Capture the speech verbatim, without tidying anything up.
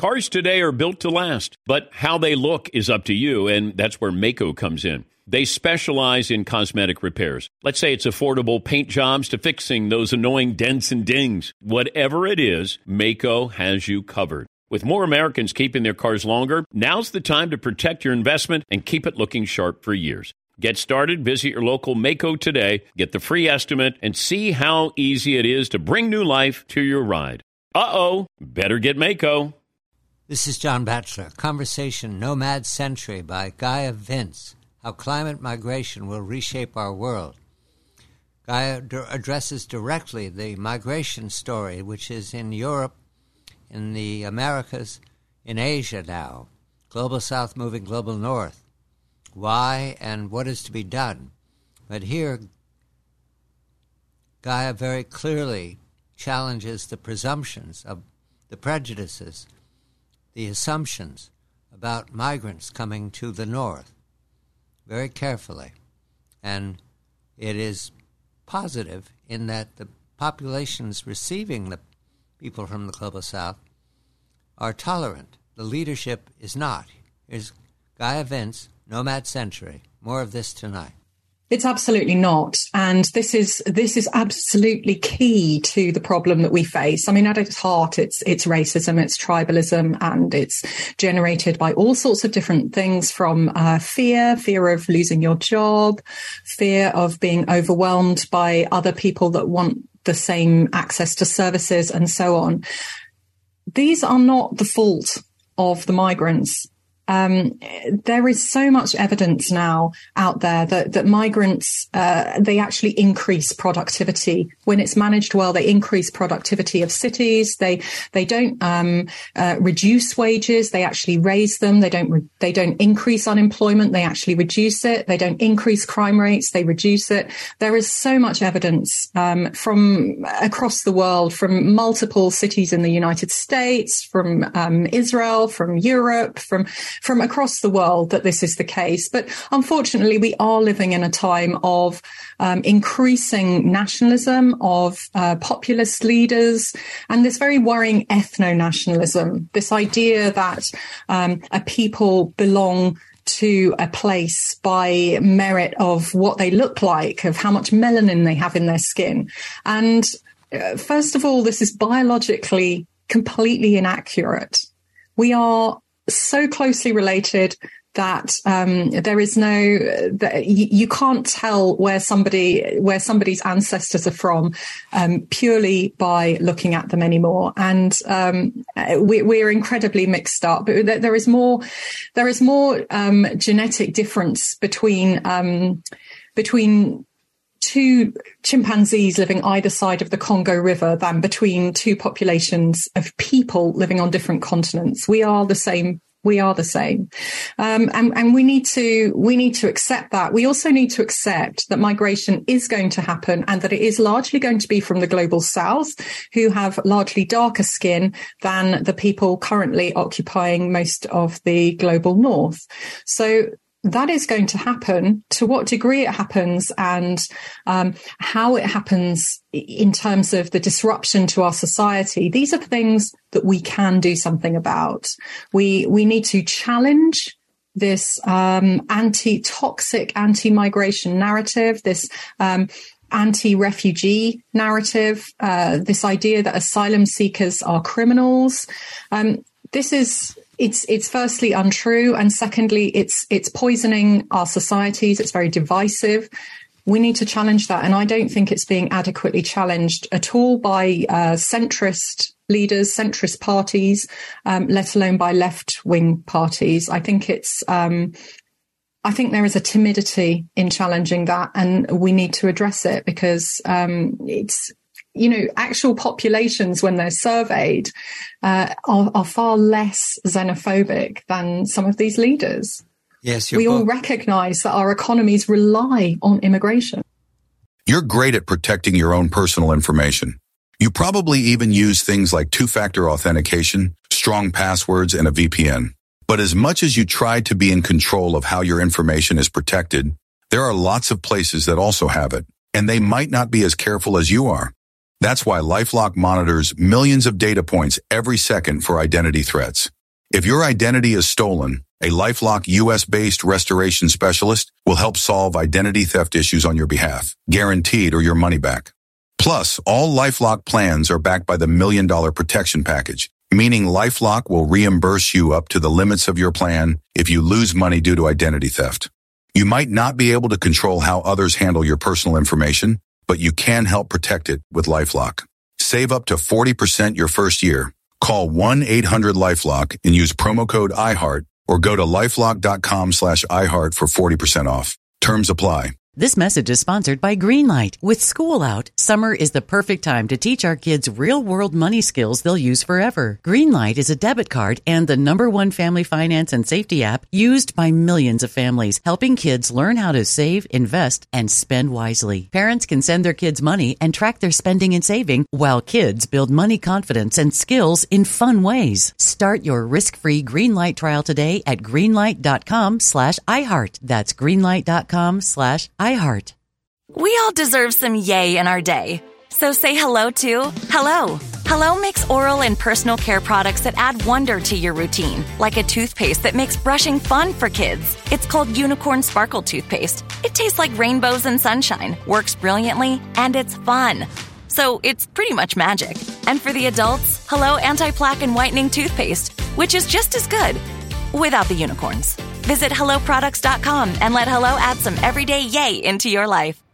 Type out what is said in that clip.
Cars today are built to last, but how they look is up to you, and that's where Maaco comes in. They specialize in cosmetic repairs. Let's say it's affordable paint jobs to fixing those annoying dents and dings. Whatever it is, Maaco has you covered. With more Americans keeping their cars longer, now's the time to protect your investment and keep it looking sharp for years. Get started, visit your local Maaco today, get the free estimate, and see how easy it is to bring new life to your ride. Uh-oh, better get Maaco. This is John Batchelor, Conversation Nomad Century by Gaia Vince, How Climate Migration Will Reshape Our World. Gaia d- addresses directly the migration story, which is in Europe, in the Americas, in Asia now. Global South moving global North. Why and what is to be done? But here, Gaia very clearly challenges the presumptions of the prejudices, the assumptions about migrants coming to the North very carefully. And it is positive in that the populations receiving the people from the Global South are tolerant. The leadership is not. Here's Gaia Vince, Nomad Century. More of this tonight. It's absolutely not. And this is this is absolutely key to the problem that we face. I mean, at its heart, it's it's racism, it's tribalism, and it's generated by all sorts of different things from uh, fear, fear of losing your job, fear of being overwhelmed by other people that want the same access to services and so on. These are not the fault of the migrants. Um, there is so much evidence now out there that, that migrants, uh, they actually increase productivity. When it's managed well, they increase productivity of cities. They, they don't, um, uh, reduce wages. They actually raise them. They don't, re- they don't increase unemployment. They actually reduce it. They don't increase crime rates. They reduce it. There is so much evidence, um, from across the world, from multiple cities in the United States, from, um, Israel, from Europe, from, from across the world that this is the case. But unfortunately, we are living in a time of um, increasing nationalism, of uh, populist leaders, and this very worrying ethno-nationalism, this idea that um, a people belong to a place by merit of what they look like, of how much melanin they have in their skin. And uh, first of all, this is biologically completely inaccurate. We are so closely related that um, there is no, that you, you can't tell where somebody, where somebody's ancestors are from um, purely by looking at them anymore. And um, we, we're incredibly mixed up. But there is more, there is more um, genetic difference between um, between. two chimpanzees living either side of the Congo River than between two populations of people living on different continents. We are the same. We are the same. Um, and, and we need to, we need to accept that. We also need to accept that migration is going to happen and that it is largely going to be from the global south, who have largely darker skin than the people currently occupying most of the global north. So that is going to happen. To what degree it happens and um, how it happens in terms of the disruption to our society, these are things that we can do something about. We we need to challenge this um, anti-toxic, anti-migration narrative, this um, anti-refugee narrative, uh, this idea that asylum seekers are criminals. Um, this is... It's it's firstly untrue, and secondly, it's it's poisoning our societies. It's very divisive. We need to challenge that, and I don't think it's being adequately challenged at all by uh, centrist leaders, centrist parties, um, let alone by left-wing parties. I think it's um, I think there is a timidity in challenging that, and we need to address it because um, it's. You know, actual populations, when they're surveyed, uh, are, are far less xenophobic than some of these leaders. Yes, we book. all recognize that our economies rely on immigration. You're great at protecting your own personal information. You probably even use things like two-factor authentication, strong passwords, and a V P N. But as much as you try to be in control of how your information is protected, there are lots of places that also have it, and they might not be as careful as you are. That's why LifeLock monitors millions of data points every second for identity threats. If your identity is stolen, a LifeLock U S-based restoration specialist will help solve identity theft issues on your behalf, guaranteed or your money back. Plus, all LifeLock plans are backed by the Million Dollar Protection Package, meaning LifeLock will reimburse you up to the limits of your plan if you lose money due to identity theft. You might not be able to control how others handle your personal information, but you can help protect it with LifeLock. Save up to forty percent your first year. Call one eight hundred LifeLock and use promo code iHeart or go to lifelock.com slash iHeart for forty percent off. Terms apply. This message is sponsored by Greenlight. With school out, summer is the perfect time to teach our kids real-world money skills they'll use forever. Greenlight is a debit card and the number one family finance and safety app used by millions of families, helping kids learn how to save, invest, and spend wisely. Parents can send their kids money and track their spending and saving, while kids build money confidence and skills in fun ways. Start your risk-free Greenlight trial today at greenlight.com slash iHeart. That's greenlight.com slash iHeart. We all deserve some yay in our day. So say hello to Hello. Hello makes oral and personal care products that add wonder to your routine, like a toothpaste that makes brushing fun for kids. It's called Unicorn Sparkle Toothpaste. It tastes like rainbows and sunshine, works brilliantly, and it's fun. So it's pretty much magic. And for the adults, Hello Anti-Plaque and Whitening Toothpaste, which is just as good, without the unicorns. Visit hello products dot com and let Hello add some everyday yay into your life.